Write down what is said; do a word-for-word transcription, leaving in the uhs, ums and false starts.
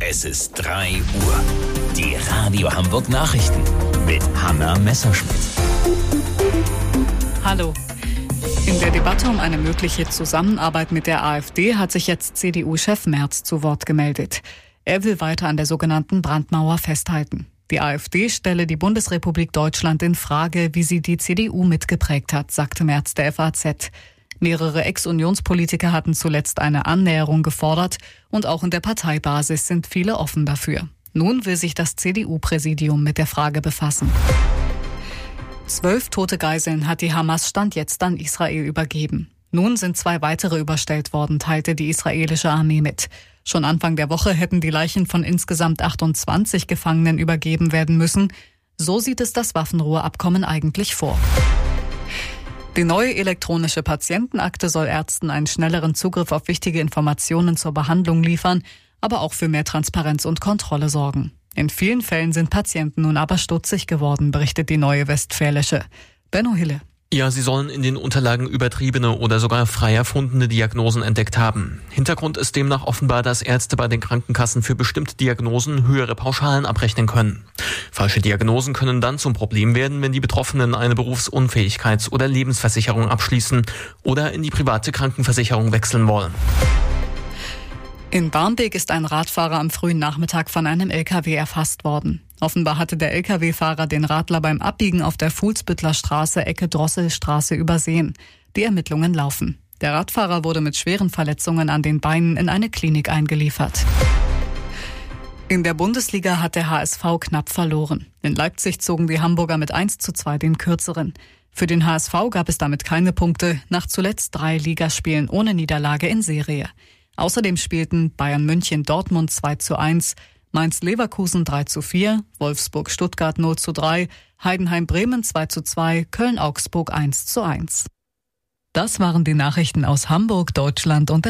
Es ist drei Uhr. Die Radio Hamburg Nachrichten mit Hanna Messerschmidt. Hallo. In der Debatte um eine mögliche Zusammenarbeit mit der AfD hat sich jetzt C D U-Chef Merz zu Wort gemeldet. Er will weiter an der sogenannten Brandmauer festhalten. Die AfD stelle die Bundesrepublik Deutschland in Frage, wie sie die C D U mitgeprägt hat, sagte Merz der F A Z. Mehrere Ex-Unionspolitiker hatten zuletzt eine Annäherung gefordert und auch in der Parteibasis sind viele offen dafür. Nun will sich das C D U-Präsidium mit der Frage befassen. Zwölf tote Geiseln hat die Hamas Stand jetzt an Israel übergeben. Nun sind zwei weitere überstellt worden, teilte die israelische Armee mit. Schon Anfang der Woche hätten die Leichen von insgesamt achtundzwanzig Gefangenen übergeben werden müssen. So sieht es das Waffenruheabkommen eigentlich vor. Die neue elektronische Patientenakte soll Ärzten einen schnelleren Zugriff auf wichtige Informationen zur Behandlung liefern, aber auch für mehr Transparenz und Kontrolle sorgen. In vielen Fällen sind Patienten nun aber stutzig geworden, berichtet die Neue Westfälische. Benno Hille. Ja, sie sollen in den Unterlagen übertriebene oder sogar frei erfundene Diagnosen entdeckt haben. Hintergrund ist demnach offenbar, dass Ärzte bei den Krankenkassen für bestimmte Diagnosen höhere Pauschalen abrechnen können. Falsche Diagnosen können dann zum Problem werden, wenn die Betroffenen eine Berufsunfähigkeits- oder Lebensversicherung abschließen oder in die private Krankenversicherung wechseln wollen. In Barmbek ist ein Radfahrer am frühen Nachmittag von einem L K W erfasst worden. Offenbar hatte der L K W-Fahrer den Radler beim Abbiegen auf der Fuhlsbüttler Straße Ecke Drosselstraße übersehen. Die Ermittlungen laufen. Der Radfahrer wurde mit schweren Verletzungen an den Beinen in eine Klinik eingeliefert. In der Bundesliga hat der H S V knapp verloren. In Leipzig zogen die Hamburger mit eins zu zwei den Kürzeren. Für den H S V gab es damit keine Punkte, nach zuletzt drei Ligaspielen ohne Niederlage in Serie. Außerdem spielten Bayern München Dortmund zwei zu eins, Mainz Leverkusen drei zu vier, Wolfsburg Stuttgart null zu drei, Heidenheim Bremen zwei zu zwei, Köln Augsburg eins zu eins. Das waren die Nachrichten aus Hamburg, Deutschland und der